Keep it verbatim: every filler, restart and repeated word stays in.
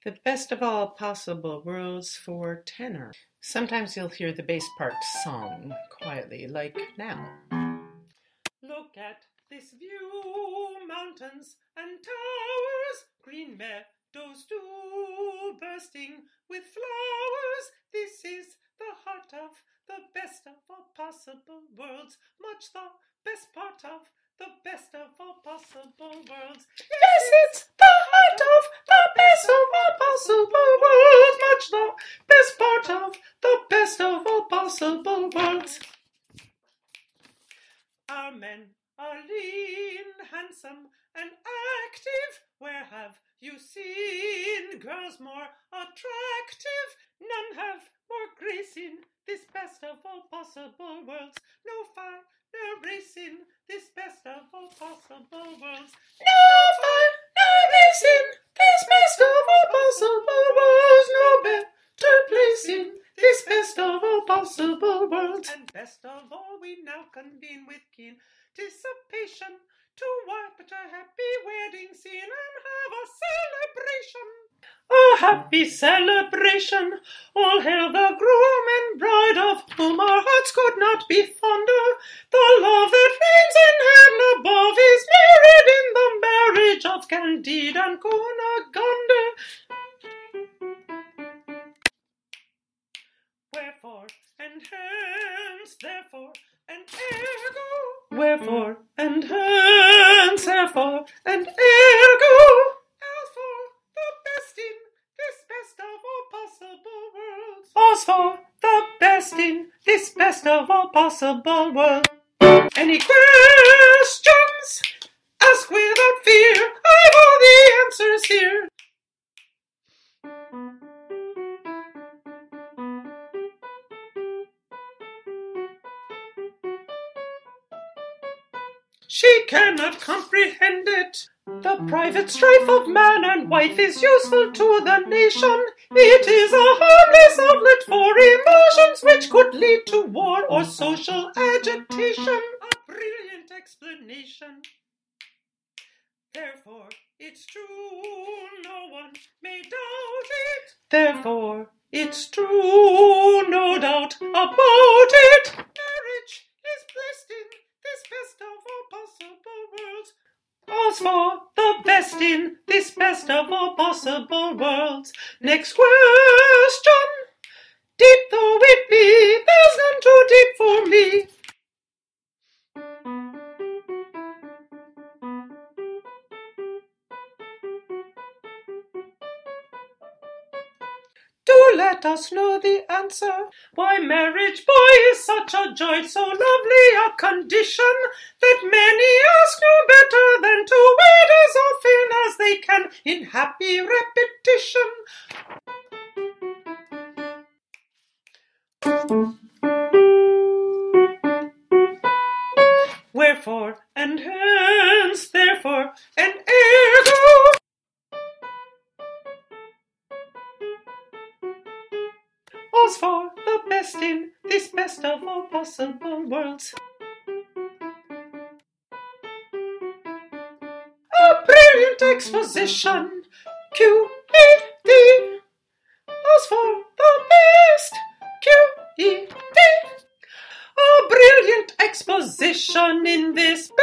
The best of all possible worlds for tenor. Sometimes you'll hear the bass part sung quietly, like now. Look at this view, mountains and towers, green meadows too, bursting with flowers. This is the heart of the best of all possible worlds, much the best part of the best of all possible worlds. Yes, it's the heart of the best of all possible worlds, much the best part of the best of all possible worlds. Our men are lean, handsome, and active. Where have you seen girls more attractive? None have more grace in this best of all possible worlds. No fire, no race in this best of all possible worlds. No fire, no race in this best of all possible worlds. No better place in this best of all possible worlds. And best of all, we now convene with keen anticipation to watch a happy wedding scene and have a celebration. A happy celebration. All hail the groom and bride, of whom our hearts could not be fonder. The love that reigns in heaven above is mirrored in the marriage of Candide and Cunegonde. Wherefore and hence, therefore and ergo. Wherefore and hence, therefore and ergo. As for the best in this best of all possible worlds. As for the best in this best of all possible worlds. Any questions? Ask without fear. I've all the answers here. She cannot comprehend it. The private strife of man and wife is useful to the nation. It is a harmless outlet for emotions which could lead to war or social agitation. A brilliant explanation. Therefore, it's true, no one may doubt it. Therefore, it's true, no doubt about it. Marriage is blessed in this best of all possible worlds. As for the best in this best of all possible worlds. Next question. Deep though it be, there's none too deep for me. Do let us know the answer. Why marriage, boy, is such a joy, so lovely a condition, that many ask no better than to wed as often as they can in happy repetition. Wherefore and hence, therefore and ergo. As for the best in this best of all possible worlds. A brilliant exposition, Q E D. As for the best, Q E D. A brilliant exposition in this